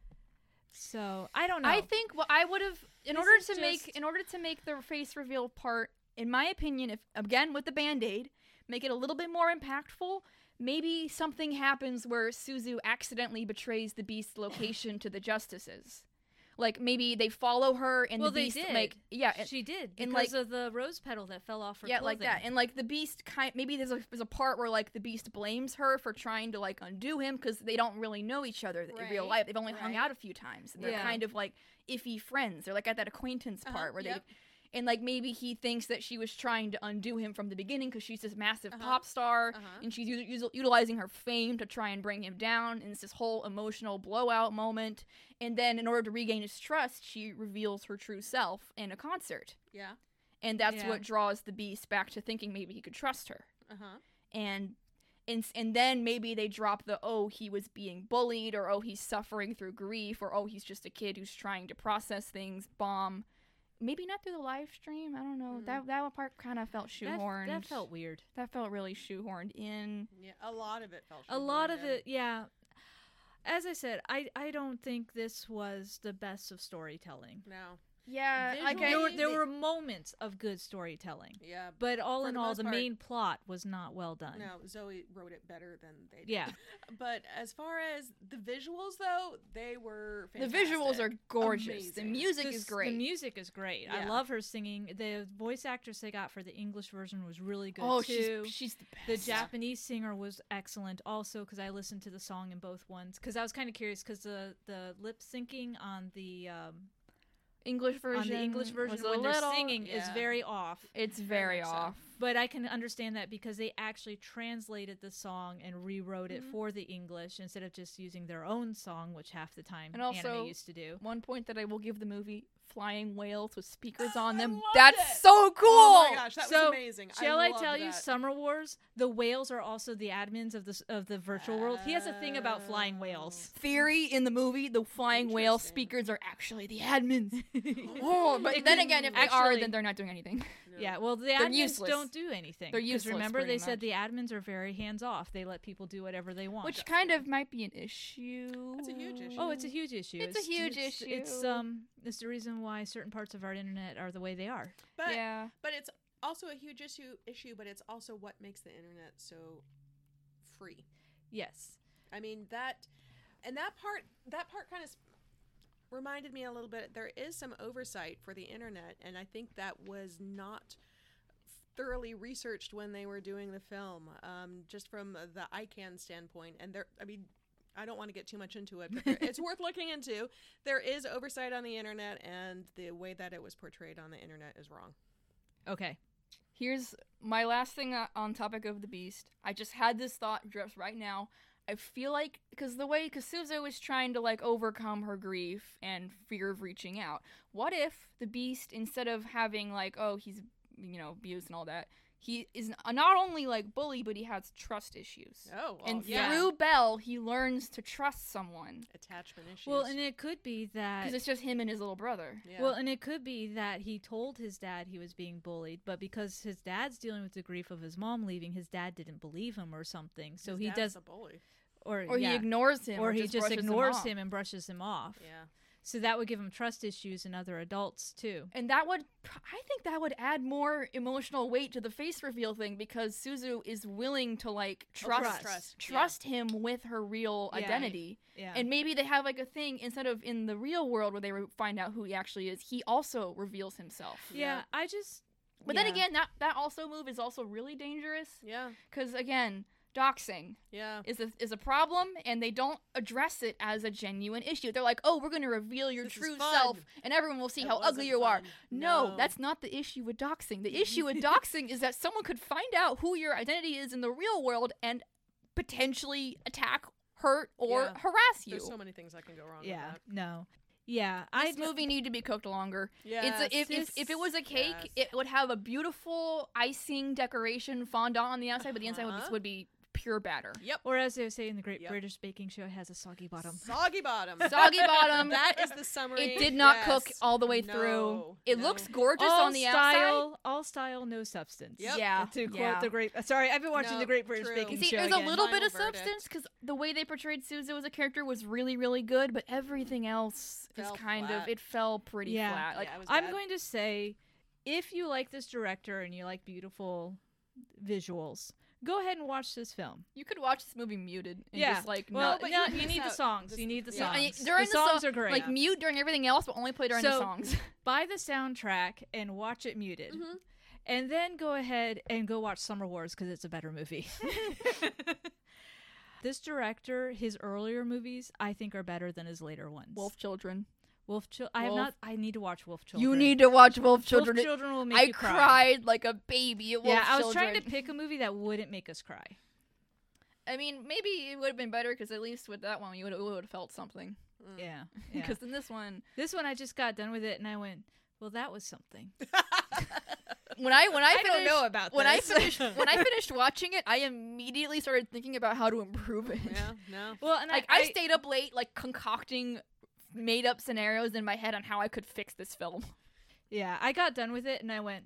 So I don't know. I think what I would have, in This order is to make the face reveal part, in my opinion, if again with the Band-Aid, make it a little bit more impactful. Maybe something happens where Suzu accidentally betrays the Beast's location to the Justices. Like maybe they follow her and Well, the they Beast did. She did, and, because of the rose petal that fell off her yeah, clothing. like that. And like the Beast maybe there's a part where like the Beast blames her for trying to like undo him because they don't really know each other in real Right, life. They've only hung right. out a few times. And they're Yeah. kind of like iffy friends. They're like at that acquaintance part where yep. and like maybe he thinks that she was trying to undo him from the beginning because she's this massive pop star and she's utilizing her fame to try and bring him down, and it's this whole emotional blowout moment. And then in order to regain his trust, she reveals her true self in a concert. Yeah. And that's Yeah. what draws the Beast back to thinking maybe he could trust her. Uh-huh. And then maybe they drop the, oh, he was being bullied, or oh, he's suffering through grief, or oh, he's just a kid who's trying to process things, bomb. Maybe not through the live stream. I don't know. That part kind of felt shoehorned. That felt weird. That felt really shoehorned in. Yeah, a lot of it felt A lot of shoehorned in. it, yeah. As I said, I don't think this was the best of storytelling. No. Yeah, Visually, There were moments of good storytelling, Yeah. but all For in the all, most the part- main plot was not well done. No, Zoe wrote it better than they did. Yeah. But as far as the visuals, though, they were the fantastic. visuals are gorgeous. The Amazing. music The is s- great. The music is great. I Yeah. love her singing. The voice actress they got for the English version was really good oh, too. she's the best. The Japanese singer was excellent also, because I listened to the song in both ones, because I was kind of curious, because the lip syncing on the English version was a when they're little, singing is yeah. very off. It's very much so. off. But I can understand that because they actually translated the song and rewrote Mm-hmm. it for the English instead of just using their own song, which half the time And also- anime used to do. One point that I will give the movie: flying whales with speakers on I them. loved That's it. so cool. Oh my gosh, that So, was amazing. Shall I loved tell you, that. Summer Wars, the whales are also the admins of the virtual world. He has a thing about flying whales. Theory in the movie: the flying whale Interesting. speakers are actually the admins. Oh, but then again, if they are, Actually- then they're not doing anything. No. Yeah, well, the admins useless. don't do anything. They're 'Cause useless, remember, pretty they said much. the admins are very hands off. They let people do whatever they want. Which kind of might be an issue. That's a huge issue. Oh, it's a huge issue. It's a huge issue. It's the reason why certain parts of our internet are the way they are. But Yeah. but it's also a huge issue, but it's also what makes the internet so free. Yes. I mean that part kind of reminded me a little bit. There is some oversight for the internet, and I think that was not thoroughly researched when they were doing the film, just from the ICANN standpoint. And I mean, I don't want to get too much into it, but it's worth looking into. There is oversight on the internet, and the way that it was portrayed on the internet is wrong. Okay. Here's my last thing on topic of the Beast. I just had this thought just right now. I feel like, because Suzu is trying to, like, overcome her grief and fear of reaching out. What if the Beast, instead of having, like, oh, he's, abused and all that, he is not only, like, bully, but he has trust issues. Oh, well, And yeah. through Belle, he learns to trust someone. Attachment issues. Well, and it could be that. Because it's just him and his little brother. yeah. Well, and it could be that he told his dad he was being bullied, but because his dad's dealing with the grief of his mom leaving, his dad didn't believe him or something. So His he dad's does, a bully. Or he ignores him. or he just brushes ignores off. him and brushes him off. Yeah. So that would give him trust issues in other adults too. And I think that would add more emotional weight to the face reveal thing, because Suzu is willing to, like, trust him with her real Yeah. identity. Yeah. And maybe they have, like, a thing, instead of in the real world where they find out who he actually is, he also reveals himself. yeah, I just. But yeah. then again, that also move is also really dangerous. Yeah. Because, again, doxing Yeah. is a problem, and they don't address it as a genuine issue. They're like, oh, we're going to reveal your This is true fun. self, and everyone will see It how ugly wasn't you are. fun. No, No. that's not the issue with doxing. The issue with doxing is that someone could find out who your identity is in the real world and potentially attack, hurt, or Yeah. harass you. There's so many things that can go wrong Yeah, with that. no. Yeah, This movie need to be cooked longer. Yes. If it was a cake, Yes. it would have a beautiful icing decoration fondant on the outside, but the inside Uh-huh. would be pure batter. Yep. Or as they say in the Great Yep. British Baking Show, it has a soggy bottom. Soggy bottom. Soggy bottom. That is the summary. It did not Yes. cook all the way No. through. It No. looks gorgeous all on the outside. all style, no substance. Yep. Yeah, To quote yeah. the Great. Sorry, I've been watching No, the Great British true. Baking See, Show. there's a again. little bit of Final verdict. substance because the way they portrayed Suzu as a character was really, really good, but everything else Fell is kind flat. of it fell pretty Yeah. flat. Like, Yeah, it was I'm bad. going to say, if you like this director and you like beautiful visuals, go ahead and watch this film. you could watch this movie muted and yeah. just like well, not. but no, you you miss need the out. songs. This- You need the yeah. songs. During the the songs so- are great. Like mute during everything else, but only play during the So- songs. Buy the soundtrack and watch it muted. Mhm. And then go ahead and go watch Summer Wars because it's a better movie. This director, his earlier movies, I think are better than his later ones. Wolf Children. I have Wolf. not. I need to watch Wolf Children. You need to watch Wolf Children. Wolf Children will make I you cry. cried like a baby at Wolf Yeah, I was Children. trying to pick a movie that wouldn't make us cry. I mean, maybe it would have been better because at least with that one, you would have felt something. Mm. Yeah. Because in this one, This one, I just got done with it and I went, well, that was something. when I I finished, don't know about when I this. finished watching it, I immediately started thinking about how to improve it. Yeah. No. Well, and Like I stayed up late, like concocting made up scenarios in my head on how I could fix this film. yeah, I got done with it and I went,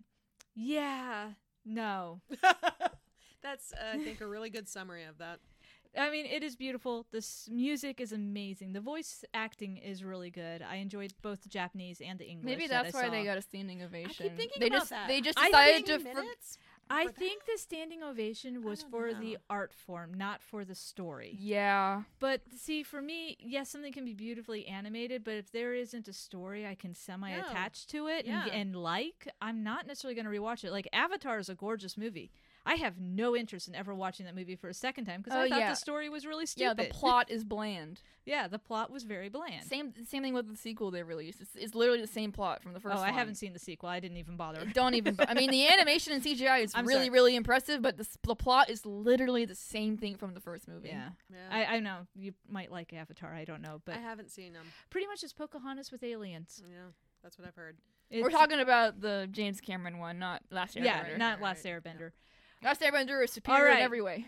yeah, no. That's, I think, a really good summary of that. I mean, it is beautiful. This music is amazing. The voice acting is really good. I enjoyed both the Japanese and the English. Maybe that that's I why saw. they got a standing ovation. thinking they about just that. they just I decided think to. minutes? I for that. think the standing ovation was don't for know. the art form, not for the story. Yeah. But see, for me, yes, something can be beautifully animated, but if there isn't a story I can semi-attach to it Yeah. and like, I'm not necessarily going to rewatch it. Like, Avatar is a gorgeous movie. I have no interest in ever watching that movie for a second time because Oh, I thought yeah. the story was really Yeah, stupid. the plot is bland. Yeah, the plot was very bland. Same thing with the sequel they released. It's literally the same plot from the first Oh, one. I haven't seen the sequel. I didn't even bother. Don't even. I mean, the animation and CGI is I'm really, sorry. really impressive, but the plot is literally the same thing from the first movie. Yeah. Yeah. I know. You might like Avatar. I don't know. But I haven't seen them. pretty much it's Pocahontas with aliens. Yeah. That's what I've heard. We're It's- talking about the James Cameron one, not Last Airbender. Yeah, not Right, Last right, Airbender. Last Airbender is superior All right. in every way.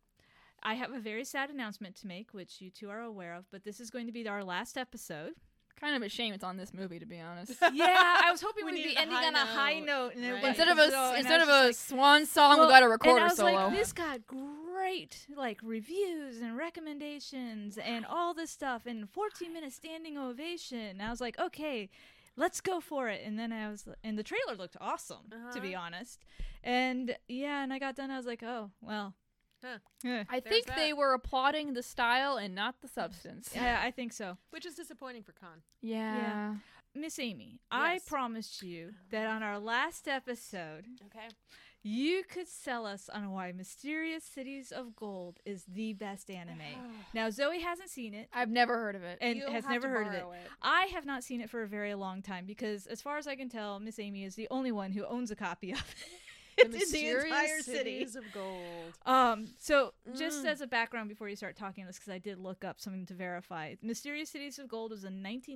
I have a very sad announcement to make, which you two are aware of, but this is going to be our last episode. Kind of a shame it's on this movie, to be honest. Yeah, I was hoping We we'd needed be a ending high on a high note. note. And it Right. wasn't, Instead of a so- and I instead of was a just swan song, well, we got a and recorder I was solo. like, this got great, like, reviews and recommendations and all this stuff, and 14-minute standing ovation. And I was like, okay, let's go for it. And then and the trailer looked awesome, to be honest. And yeah, and I got done. I was like, oh, well. Huh. Yeah, I There's think that. they were applauding the style and not the substance. I think so. Which is disappointing for Con. Yeah. Miss Amy, I Yes. promised you that on our last episode, Okay. you could sell us on why Mysterious Cities of Gold is the best anime. Now, Zoe hasn't seen it I've never heard of it. and You'll has have never to heard of it. borrow it. I have not seen it for a very long time because, as far as I can tell, Miss Amy is the only one who owns a copy of it. The in the Mysterious entire city. Cities of Gold. So just Mm. as a background before you start talking this, because I did look up something to verify, Mysterious Cities of Gold was a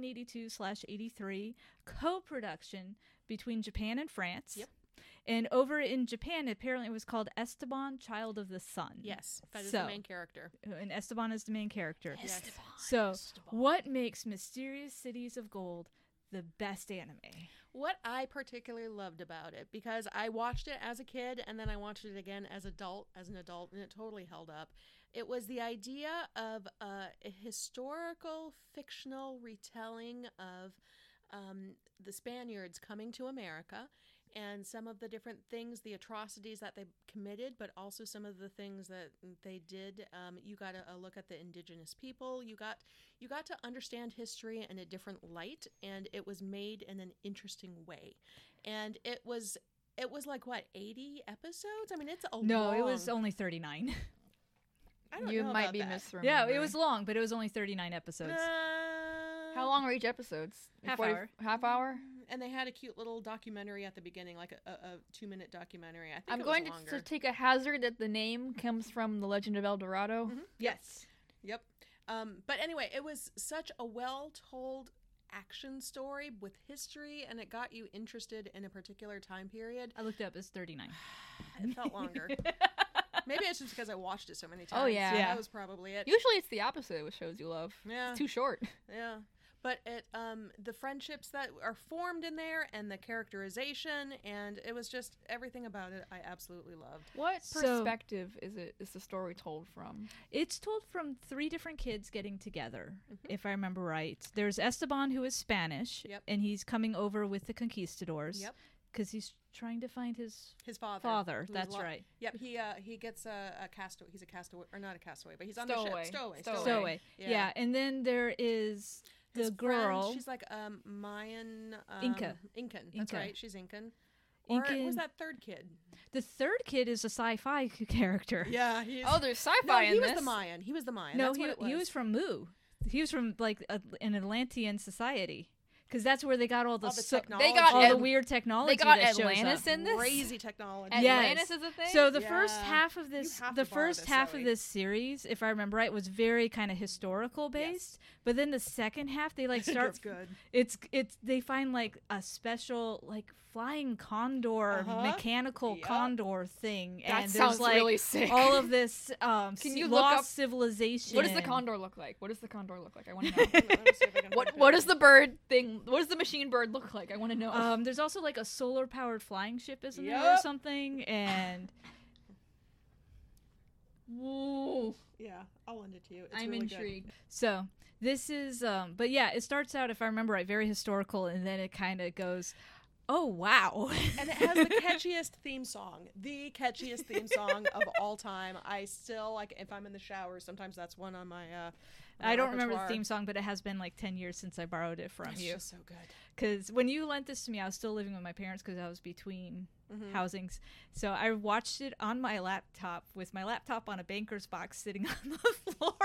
1982/83 co-production between Japan and France. Yep. And over in Japan, apparently it was called Esteban, Child of the Sun. Yes, that is So- the main character. And Esteban is the main character. Yes. So, what makes Mysterious Cities of Gold the best anime? What I particularly loved about it, because I watched it as a kid and then I watched it again as an adult, and it totally held up. It was the idea of a historical, fictional retelling of the Spaniards coming to America and some of the different things, the atrocities that they committed, but also some of the things that they did. You got a look at the indigenous people. You got to understand history in a different light, and it was made in an interesting way. And it was like what, 80 episodes? I mean, it's a No, long... it was only 39. I don't You know might about be that. misremembering. Yeah, it was long, but it was only 39 episodes. How long are each episodes? Half 40 hour. Half hour? And they had a cute little documentary at the beginning, like a 2-minute documentary. I think I'm it was going longer. to take a hazard that the name comes from The Legend of El Dorado. Mhm. Yes. Yep. But anyway, it was such a well-told action story with history, and it got you interested in a particular time period. I looked up. It's 39. It felt longer. Maybe it's just because I watched it so many times. Oh, yeah. Yeah. That was probably it. Usually it's the opposite with shows you love. Yeah. It's too short. Yeah. But it the friendships that are formed in there and the characterization, and it was just everything about it I absolutely loved. What So- perspective is the story told from? It's told from 3 different kids getting together, if I remember right. There's Esteban, who is Spanish, Yep. and he's coming over with the conquistadors. Yep. Because he's trying to find his His father. father. who's That's lo- right. Yep. He gets a castaway. He's a castaway, or not a castaway, but he's on Stowaway. the ship. Stowaway. Stowaway. Yeah. And then there is His the girl. friend, she's like Mayan. Inca. Incan. That's Inca. right. She's Incan. Or Incan. was that third kid? The third kid is a sci-fi character. Yeah. He's, Oh, there's sci-fi no, in he this. was the Mayan. He was the Mayan. No, That's what it was. he was from Mu. He was from like an Atlantean society. Because that's where they got all the, All the so- technology. got all At- the weird technology They got that shows Atlantis up. in this? Crazy technology. Atlantis Yes. is a thing? So the first Yeah. half of this, You have the to borrow first this, half Zoe. of this series, if I remember right, was very kind of historical based. But then the second half, they like start. It's good. It's they find like a special like flying condor, Uh-huh. mechanical Yep. condor thing, That and sounds there's like really sick. all of this Can you look lost up- civilization. What does the condor look like? What does the condor look like? I want to know. Let me see if I can what find what it. does the bird thing? What does the machine bird look like? I want to know. There's also like a solar powered flying ship, isn't there, or Yep. something? And Whoa. Yeah, I'll lend it to you. It's I'm really good. intrigued. so this is, but yeah, it starts out, if I remember right, very historical, and then it kind of goes, oh wow. And it has the catchiest theme song. The catchiest theme song of all time. I still, like, if I'm in the shower, sometimes that's one on my I don't remember the repertoire. theme song, but it has been like 10 years since I borrowed it from It's you. just so good. Because when you lent this to me, I was still living with my parents because I was between housings. So I watched it on my laptop with my laptop on a banker's box sitting on the floor.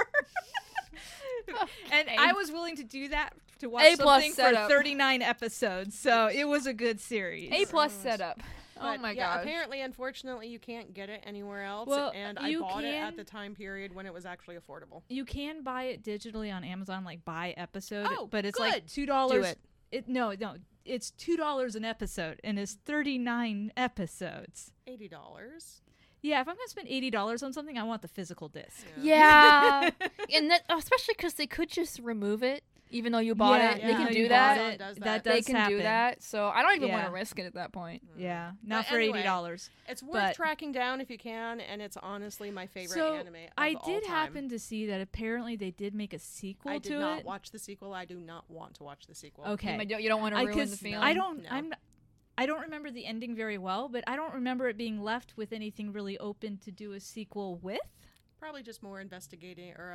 And Okay. I was willing to do that to watch A plus something for setup. 39 episodes. So it was a good series. A plus setup. Oh But, my yeah, gosh. apparently, unfortunately, you can't get it anywhere else. Well, and I you bought it can- at the time period when it was actually affordable. You can buy it digitally on Amazon, like by episode, Oh, but it's good. like $2. Do it. No, it's $2 an episode, and it's 39 episodes. $80. Yeah, if I'm gonna spend $80 on something, I want the physical disc. Yeah. And that, especially because they could just remove it, even though you bought Yeah, it. They yeah, can you do bought that. it. does That that. does They can happen. do that. So I don't even want Yeah. to risk it at that point. Yeah, not But for anyway, $80. It's worth But- tracking down if you can, and it's honestly my favorite So anime of I all did time. happen to see that apparently they did make a sequel I to did not it. watch the sequel. I do not want to watch the sequel. Okay, You don't want to ruin the 'cause feeling. I don't. No. I don't remember the ending very well, but I don't remember it being left with anything really open to do a sequel with. Probably just more investigating or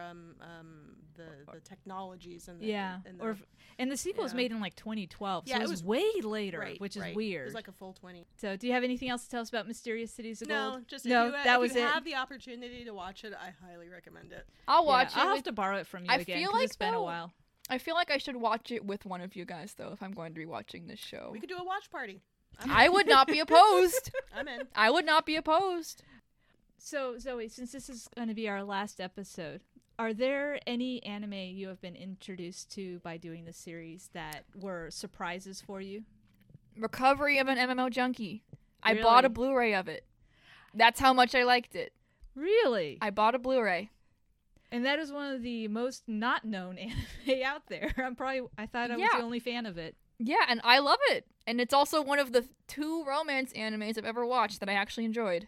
the technologies and the Yeah, and the, and the sequel was yeah. made in like 2012, Yeah, so it it was was- way later, right, which is right. It weird. was like a full 20. So, do you have anything else to tell us about Mysterious Cities of No, Gold? just no, if you, that if was you it. have the opportunity to watch it, I highly recommend it. I'll watch I'll it. have With, to borrow it from you I again feel 'cause like it's been a though- while. I feel like I should watch it with one of you guys though, if I'm going to be watching this show. We could do a watch party. I would not be opposed. I'm in. I would not be opposed. So, Zoe, since this is going to be our last episode, are there any anime you have been introduced to by doing this series that were surprises for you? Recovery of an MMO junkie. I bought a Really? Blu-ray of it. That's how much I liked it. Really? I bought a Blu-ray. And that is one of the most not known anime out there. I thought I was Yeah. the only fan of it. Yeah, and I love it. And it's also one of the 2 romance animes I've ever watched that I actually enjoyed.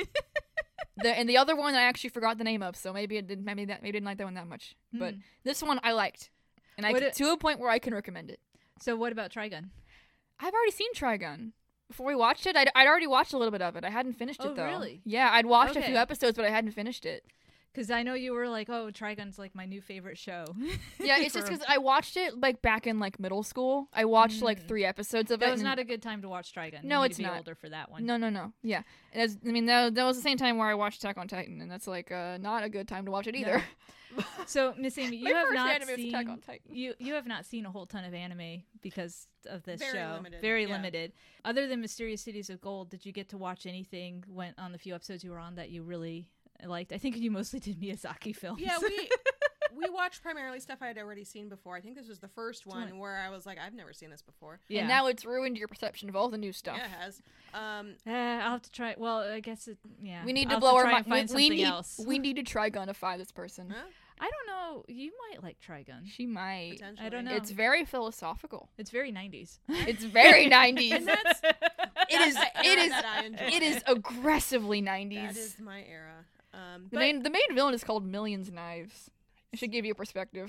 And the other one I actually forgot the name of, so maybe it didn't like that one that much. But Hmm. this one I liked, and to a point where I can recommend it. So what about Trigun? I've already seen Trigun. Before we watched it, I'd already watched a little bit of it. I hadn't finished Oh, it though. really? Yeah, I'd watched a Okay. few episodes, but I hadn't finished it. Because I know you were like, oh, Trigun's like my new favorite show. Yeah, it's just because I watched it like back in like middle school. I watched like 3 episodes of it. That was not a good time to watch Trigun. No, you it's need to be not. older for that one. No. Yeah, I mean that was the same time where I watched Attack on Titan, and that's like not a good time to watch it either. So, Miss Amy, My you have first not anime was seen Attack on Titan. you have not seen a whole ton of anime because of this Very show. limited, Very yeah. limited. Other than Mysterious Cities of Gold, did you get to watch anything went on the few episodes you were on that you really liked? I think you mostly did Miyazaki films. Yeah, we watched primarily stuff I had already seen before. I think this was the first one where I was like, I've never seen this before. Yeah. And now it's ruined your perception of all the new stuff. Yeah, it has. I'll have to try. Well, I guess it. Yeah. We need I'll to have blow our try and mind. find something else. We need to try gunify this person. Huh? I don't know. You might like Trigun. She might. Potentially. I don't know. It's very philosophical. It's very 90s. It's very 90s. And that's It is. the It era is. that I enjoy. It is aggressively 90s. That is my era. The main villain is called Millions Knives. It should give you a perspective.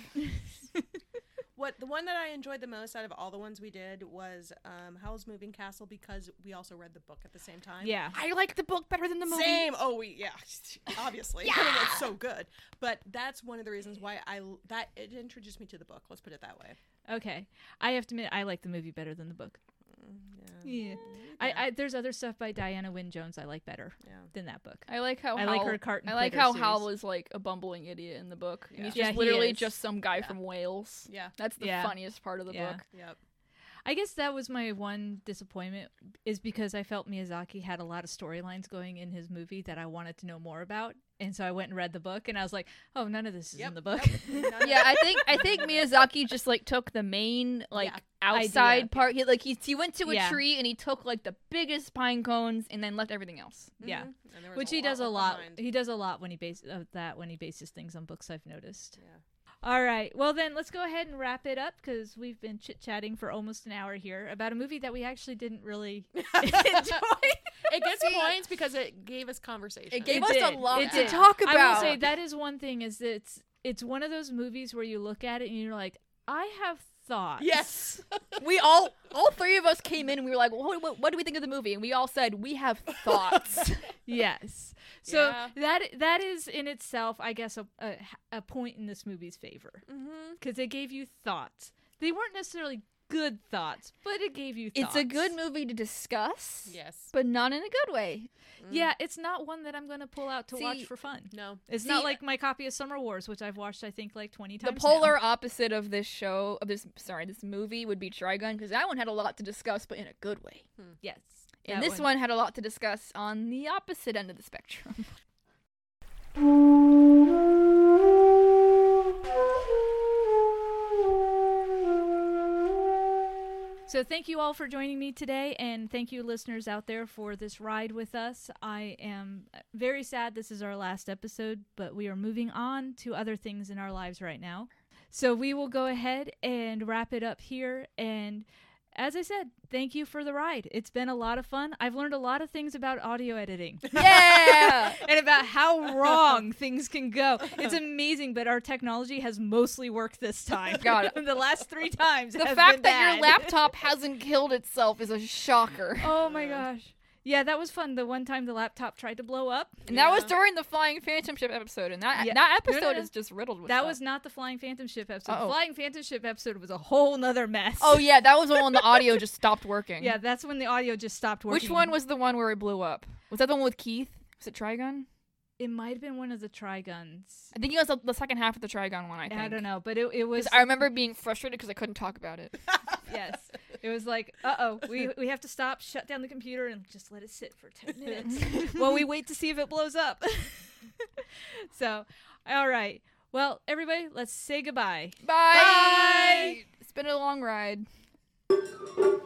The one that I enjoyed the most out of all the ones we did was Howl's Moving Castle, because we also read the book at the same time. Yeah. I like the book better than the movie. Same. Oh, obviously. I mean, it's so good. But that's one of the reasons why it introduced me to the book. Let's put it that way. Okay. I have to admit, I like the movie better than the book. Yeah. There's other stuff by Diana Wynne Jones I like better than that book. I like how I like her Cart and I like Critter how series. Hal was like a bumbling idiot in the book. And Yeah. he's Yeah, just he literally is. just some guy from Wales. Yeah. That's the Yeah. funniest part of the Yeah. book. Yep. I guess that was my one disappointment, is because I felt Miyazaki had a lot of storylines going in his movie that I wanted to know more about. And so I went and read the book, and I was like, oh, none of this is in the book. Yeah, I think Miyazaki just like took the main like outside idea. part. He went to a Yeah. tree and he took like the biggest pine cones and then left everything else. Yeah. And there was Which he does a lot. behind. He does a lot when he bases things on books, I've noticed. Yeah. All right. Well, then let's go ahead and wrap it up, because we've been chit-chatting for almost an hour here about a movie that we actually didn't really enjoy. It gets points because it gave us conversation. It gave It us did. a lot It to did. talk about. I will say that is one thing, is that it's one of those movies where you look at it and you're like, I have thoughts. Yes. We all three of us came in and we were like, what do we think of the movie? And we all said, we have thoughts. Yes. So Yeah. that is in itself, I guess, a point in this movie's favor, because it gave you thoughts. They weren't necessarily good thoughts, but it gave you thoughts. It's a good movie to discuss. Yes. But not in a good way. Yeah, it's not one that I'm going to pull out to watch See, for fun. No. It's See, not like my copy of Summer Wars, which I've watched, I think, like 20 The times polar now. opposite of this this movie would be Trigun, because that one had a lot to discuss, but in a good way. Yes. And that this one had a lot to discuss on the opposite end of the spectrum. So thank you all for joining me today, and thank you listeners out there for this ride with us. I am very sad this is our last episode, but we are moving on to other things in our lives right now. So we will go ahead and wrap it up here, and as I said, thank you for the ride. It's been a lot of fun. I've learned a lot of things about audio editing. Yeah! And about how wrong things can go. It's amazing, but our technology has mostly worked this time. God. The last 3 times The has fact been that your bad. laptop hasn't killed itself is a shocker. Oh my gosh. Yeah, that was fun. The one time the laptop tried to blow up. And that was during the Flying Phantom Ship episode, and that episode No. is just riddled with That stuff. was not the Flying Phantom Ship episode. Uh-oh. The Flying Phantom Ship episode was a whole nother mess. Oh yeah, that was the one the audio just stopped working. Yeah, that's when the audio just stopped working. Which one was the one where it blew up? Was that the one with Keith? Was it Trigun? It might have been one of the Triguns. I think it was the second half of the Trigun one, I think. I don't know, but it was... 'Cause I remember being frustrated because I couldn't talk about it. Yes. It was like, we have to stop, shut down the computer, and just let it sit for 10 minutes while we wait to see if it blows up. So, all right. Well, everybody, let's say goodbye. Bye! It's been a long ride.